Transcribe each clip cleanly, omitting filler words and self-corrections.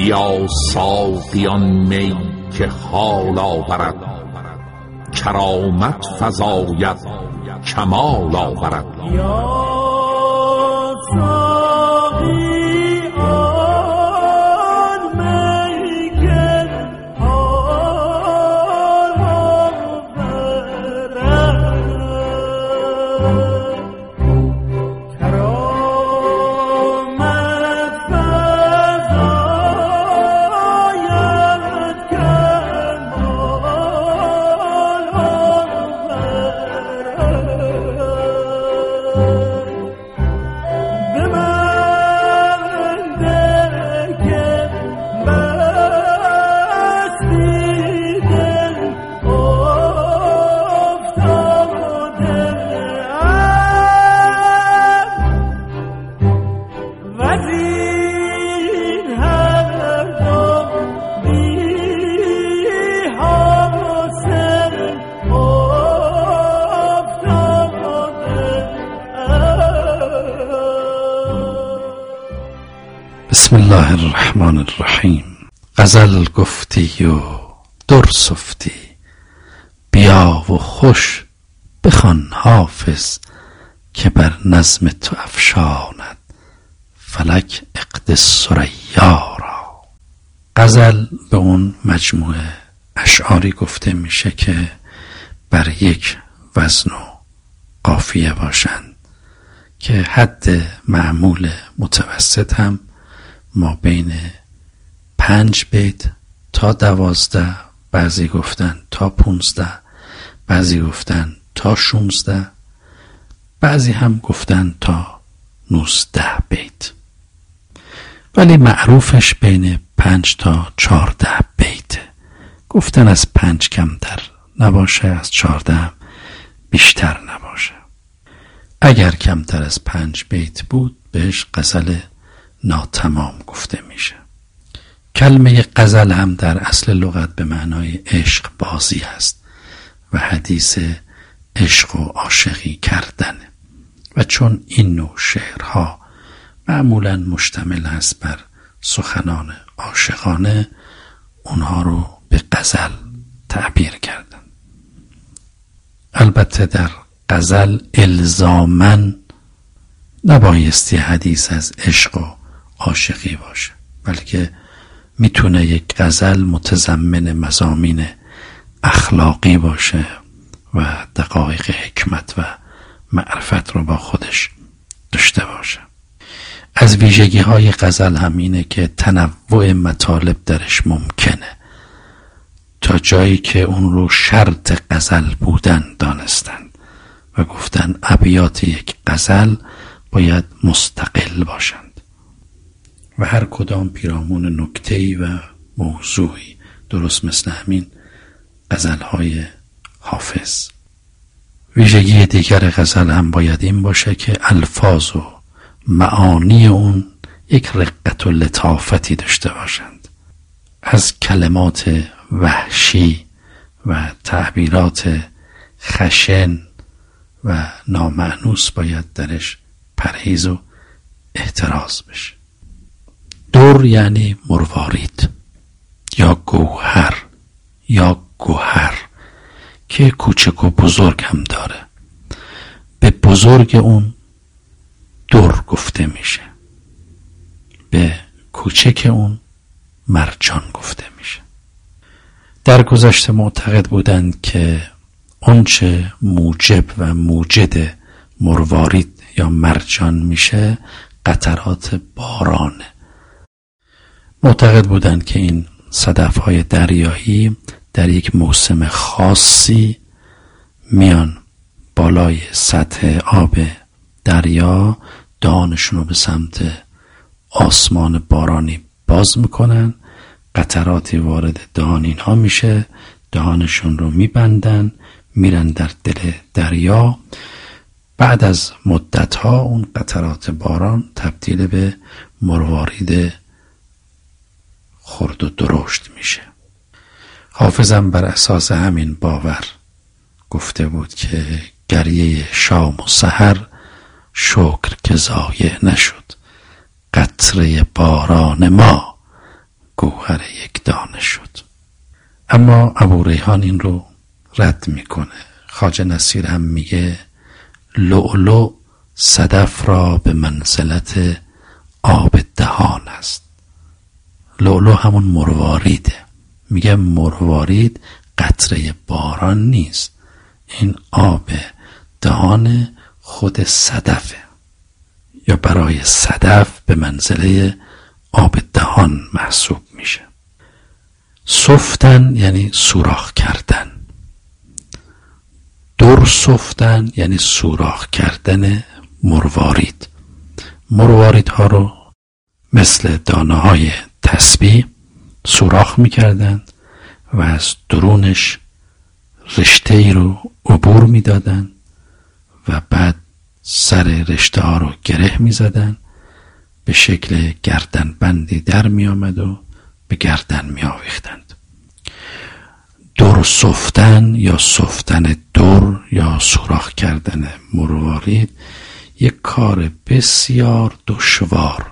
بیا ساقیان می که حال آورد، کرامت فزاید کمال آورد. بسم الله الرحمن الرحیم. غزل گفتی و در سفتی، بیا و خوش بخوان حافظ که بر نظم تو افشاند فلک عقد ثریا را. غزل به اون مجموعه اشعاری گفته میشه که بر یک وزن و قافیه باشند که حد معمول متوسط هم ما بین 5 بیت تا 12، بعضی گفتن تا 15، بعضی گفتن تا 16، بعضی هم گفتن تا 19 بیت، ولی معروفش بین 5 تا 14 بیت. گفتن از 5 کمتر نباشه، از 14 بیشتر نباشه. اگر کمتر از 5 بیت بود بهش غزل ناتمام گفته میشه. کلمه غزل هم در اصل لغت به معنای عشق بازی است و حدیث عشق و عاشقی کردنه، و چون این نوع شعرها معمولاً مشتمل است بر سخنان عاشقانه، اونها رو به غزل تعبیر کردن. البته در غزل الزاماً نبایستی حدیث از عشق و عاشقی باشه، بلکه میتونه یک غزل متضمن مضامین اخلاقی باشه و دقایق حکمت و معرفت رو با خودش داشته باشه. از ویژگی های غزل همینه که تنوع مطالب درش ممکنه، تا جایی که اون رو شرط غزل بودن دانستن و گفتن ابیات یک غزل باید مستقل باشند و هر کدام پیرامون نکته‌ای و موضوعی، درست مثل همین غزل‌های حافظ. ویژگی دیگر غزل هم باید این باشه که الفاظ و معانی اون یک رقت و لطافتی داشته باشند. از کلمات وحشی و تعبیرات خشن و نامأنوس باید درش پرهیز و احتراز بشه. در یعنی مروارید یا گوهر یا گوهر که کوچک و بزرگ هم داره. به بزرگ اون در گفته میشه، به کوچک اون مرجان گفته میشه. در گذشته معتقد بودند که اونچه موجب و موجد مروارید یا مرجان میشه قطرات بارانه. معتقد بودند که این صدف‌های دریایی در یک موسم خاصی میان بالای سطح آب دریا، دهانشون رو به سمت آسمان بارانی باز میکنن، قطراتی وارد دهان اینها میشه، دهانشون رو میبندن، میرن در دل دریا. بعد از مدتها اون قطرات باران تبدیل به مروارید خرد و درشت میشه. حافظم بر اساس همین باور گفته بود که گریه شام و سحر شکر که ضایع نشد، قطره باران ما گوهر یک دانه شد. اما ابو ریحان این رو رد میکنه. خواجه نصیر هم میگه لؤلؤ صدف را به منزلت آب دهان است. لؤلؤ همون مرواریده. میگه مروارید قطره باران نیست، این آب دهان خود صدفه، یا برای صدف به منزله آب دهان محسوب میشه. سفتن یعنی سوراخ کردن. در سفتن یعنی سوراخ کردن مروارید. مرواریدها رو مثل دانه های تسبیح سوراخ میکردن و از درونش رشته ای رو عبور میدادن و بعد سر رشته ها رو گره میزدن، به شکل گردن بندی در می آمد و به گردن می آویختند. در سفتن یا سفتن در یا سوراخ کردن مروارید یک کار بسیار دشوار،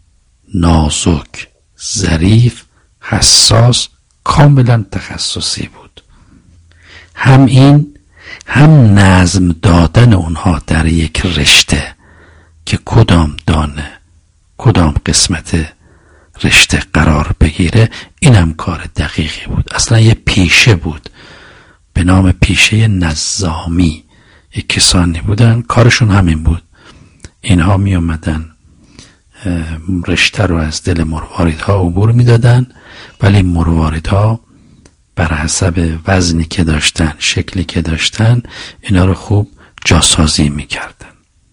نازک، ظریف، حساس، کاملا تخصصی بود. هم این هم نظم دادن اونها در یک رشته که کدام دانه کدام قسمت رشته قرار بگیره، این هم کار دقیقی بود. اصلا یه پیشه بود به نام پیشه نظامی. یک کسانی بودن کارشون همین بود. اینها می آمدن رشته رو از دل مرواریدها عبور می دادن، ولی مرواریدها بر حسب وزنی که داشتن، شکلی که داشتن، اینا رو خوب جاسازی می کردن.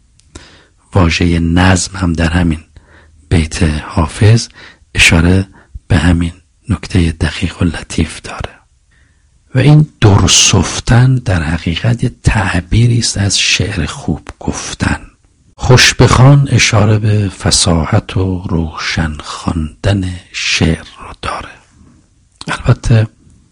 واژه نظم هم در همین بیت حافظ اشاره به همین نکته دقیق و لطیف داره. و این درسفتن در حقیقت یه تعبیری است از شعر خوب گفتن. خوش بخوان اشاره به فصاحت و روشن خواندن شعر رو داره. البته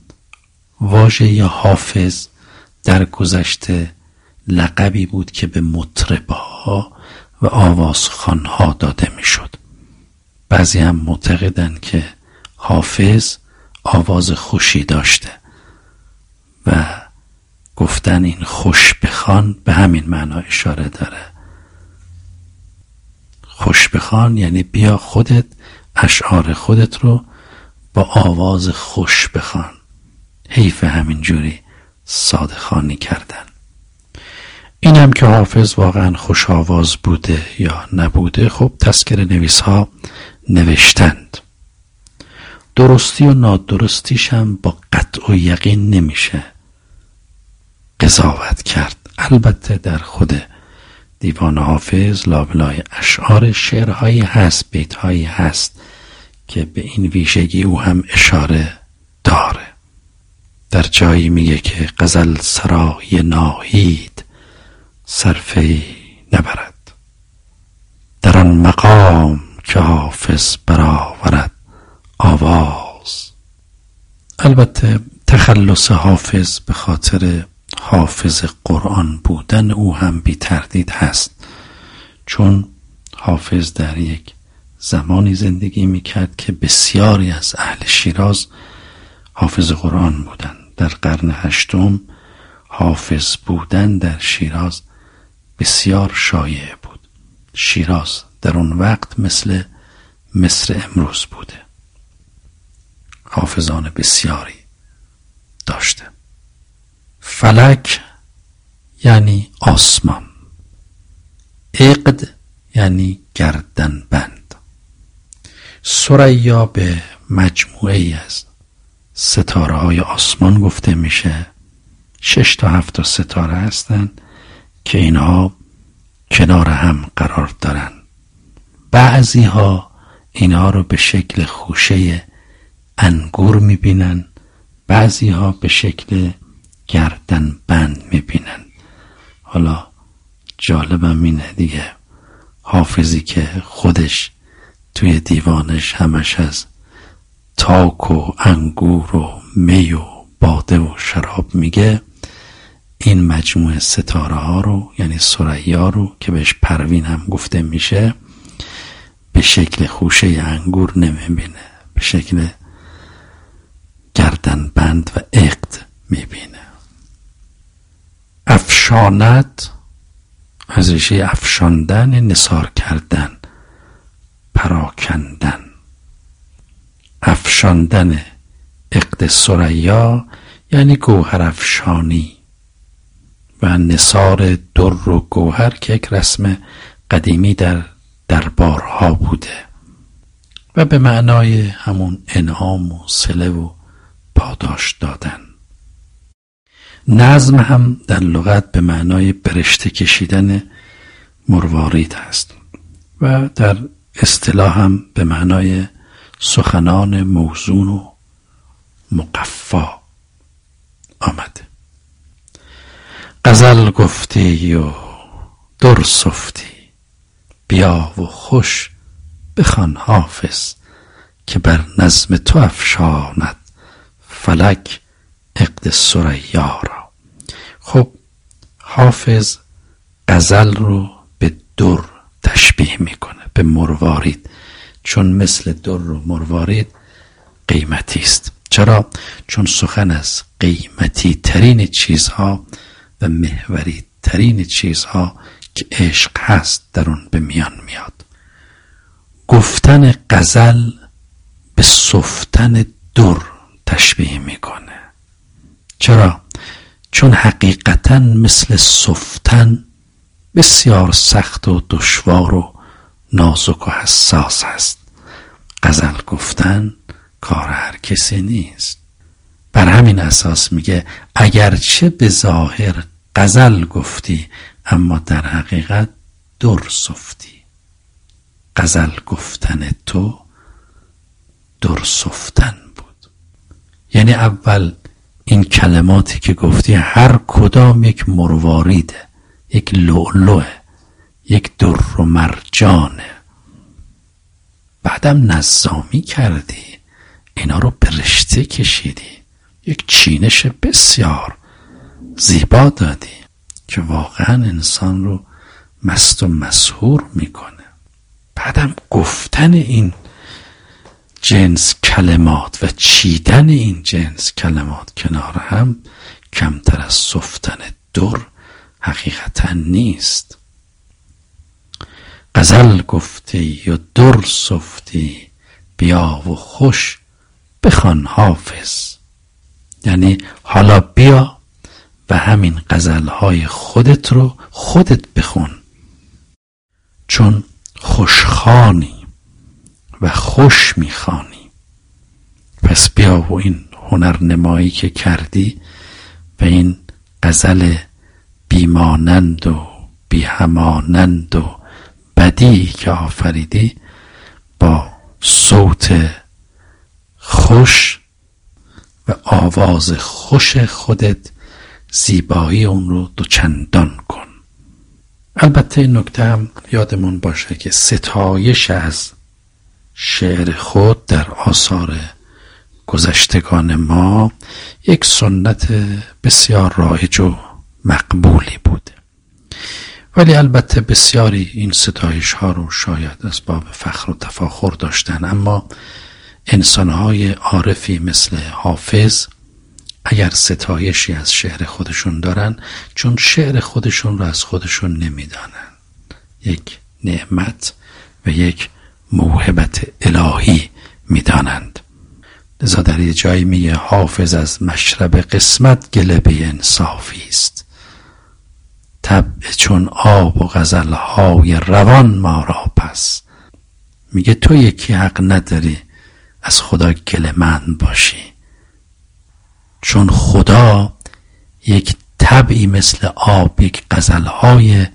واژه حافظ در گذشته لقبی بود که به مطرب‌ها و آوازخوان‌ها داده میشد. بعضی هم معتقدند که حافظ آواز خوشی داشته و گفتن این خوش بخوان به همین معنا اشاره داره. خوش بخوان یعنی بیا خودت اشعار خودت رو با آواز خوش بخوان. حیف همین جوری ساده خوانی کردن. این هم که حافظ واقعا خوش آواز بوده یا نبوده، خب تذکره نویس ها نوشتند. درستی و نادرستیش هم با قطع و یقین نمیشه قضاوت کرد. البته در خود دیوان حافظ لابلای اشعار شعرهایی هست، بیتهایی هست که به این ویژگی او هم اشاره داره. در جایی میگه که غزل سرای ناهید صرفه‌ای نبرد، در آن مقام که حافظ برآورد آواز. البته تخلص حافظ به خاطر حافظ قرآن بودن او هم بی تردید هست، چون حافظ در یک زمانی زندگی میکرد که بسیاری از اهل شیراز حافظ قرآن بودند. در قرن هشتم حافظ بودن در شیراز بسیار شایع بود. شیراز در اون وقت مثل مصر امروز بوده. حافظان بسیاری داشته. فلک یعنی آسمان، عقد یعنی گردن بند. ثریا به مجموعه‌ای از ستاره های آسمان گفته میشه. 6 تا 7 تا ستاره هستن که اینها کنار هم قرار دارن. بعضی ها اینها رو به شکل خوشه انگور میبینن، بعضی ها به شکل گردن بند میبینن. حالا جالبم اینه دیگه، حافظی که خودش توی دیوانش همش از تاک و انگور و می و باده و شراب میگه، این مجموعه ستاره ها رو یعنی ثریا رو که بهش پروین هم گفته میشه به شکل خوشه انگور نمیبینه، به شکل گردن بند و عقد میبینه. افشاند از ریشه افشاندن، نثار کردن، پراکندن. افشاندن عقد ثریا یعنی گوهر افشانی و نثار در و گوهر که یک رسم قدیمی در دربارها بوده و به معنای همون انعام و صله و پاداش دادن. نظم هم در لغت به معنای برشته کشیدن مروارید هست و در اصطلاح هم به معنای سخنان موزون و مقفا آمده. غزل گفتی و در سفتی، بیا و خوش بخوان حافظ که بر نظم تو افشاند فلک عقد ثریا را. خب حافظ غزل رو به در تشبیه میکنه، به مروارید، چون مثل در و مروارید قیمتی است. چرا؟ چون سخن از قیمتی ترین چیزها و محوری ترین چیزها که عشق هست در اون به میان میاد. گفتن غزل به سفتن در تشبیه میکنه. چرا؟ چون حقیقتا مثل سفتن بسیار سخت و دشوار و نازک و حساس است. غزل گفتن کار هر کسی نیست. بر همین اساس میگه اگرچه به ظاهر غزل گفتی اما در حقیقت در سفتی. غزل گفتن تو در سفتن بود. یعنی اول این کلماتی که گفتی هر کدام یک مرواریده، یک لؤلؤه، یک در و مرجانه. بعدم نظامی کردی، اینا رو به رشته کشیدی، یک چینش بسیار زیبا دادی که واقعا انسان رو مست و مسحور میکنه. بعدم گفتن این جنس کلمات و چیدن این جنس کلمات کنار هم کمتر از سفتن در حقیقتا نیست. غزل گفتی و در سفتی، بیا و خوش بخوان حافظ. یعنی حالا بیا و همین غزلهای خودت رو خودت بخون، چون خوشخوانی و خوش میخوانی. پس بیا و این هنرنمایی که کردی و این غزل بیمانند و بیهمانند و بدیعی که آفریدی با صوت خوش و آواز خوش خودت زیبایی اون رو دوچندان کن. البته این نکته هم یادمون باشه که ستایش از شعر خود در آثار گذشتگان ما یک سنت بسیار رایج و مقبولی بوده، ولی البته بسیاری این ستایش ها رو شاید از باب فخر و تفاخر داشتن، اما انسانهای عارفی مثل حافظ اگر ستایشی از شعر خودشون دارن، چون شعر خودشون رو از خودشون نمیدانن، یک نعمت و یک موهبت الهی میدانند. لذا در یه جایی میگه حافظ از مشرب قسمت گله به انصافی است، طبع چون آب و غزلهای روان ما را پس. میگه تو یکی حق نداری از خدا گله مند باشی، چون خدا یک طبعی مثل آب، یک غزلهای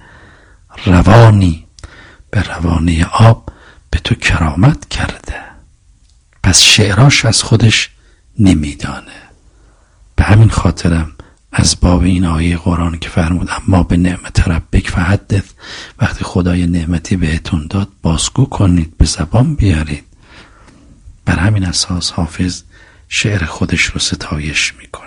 روانی به روانی آب به تو کرامت کرده، پس شعراش از خودش نمیدانه. به همین خاطرم از باب این آیه قرآن که فرمود اما به نعمت ربک فحدث، وقتی خدای نعمتی بهتون داد بازگو کنید، به زبان بیارید. بر همین اساس حافظ شعر خودش رو ستایش میکنه.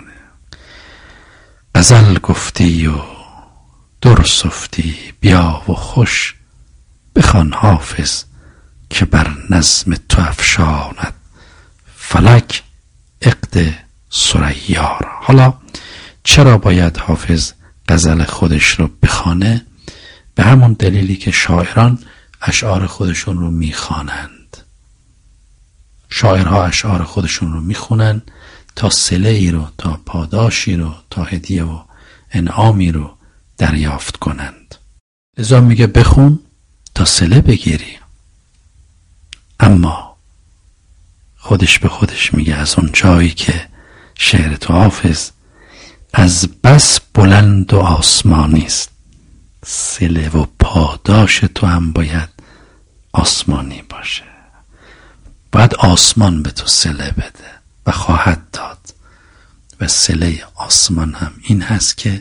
غزل گفتی و در سفتی، بیا و خوش بخوان حافظ که بر نظم تو افشاند فلک عقد ثریا را. حالا چرا باید حافظ غزل خودش رو بخوانه؟ به همون دلیلی که شاعران اشعار خودشون رو میخوانند. شاعرها اشعار خودشون رو میخونن تا صله ای رو، تا پاداشی رو، تا هدیه و انعامی رو دریافت کنند. لذا میگه بخون تا صله بگیری. اما خودش به خودش میگه از اون جایی که شعر تو حافظ از بس بلند و آسمانی است، صله و پاداش تو هم باید آسمانی باشه. باید آسمان به تو صله بده و خواهد داد. و صله آسمان هم این هست که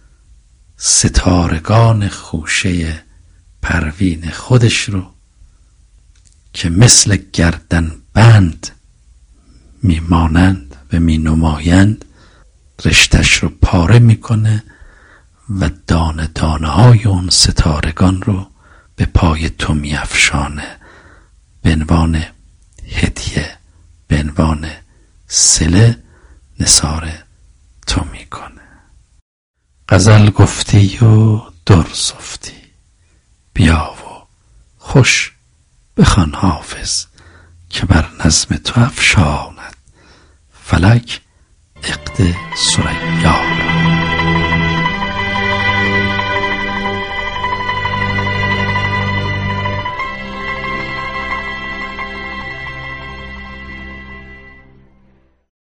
ستارگان خوشه پروین خودش رو که مثل گردن بند میمانند و مینمایند رشتش رو پاره میکنه و دانه دانه های اون ستارگان رو به پای تو میافشانه، به عنوان هدیه، به عنوان صله نثار تو میکنه. غزل گفتی و در سفتی، بیا و خوش بخوان حافظ که بر نظم تو افشاند فلک عقد ثریا.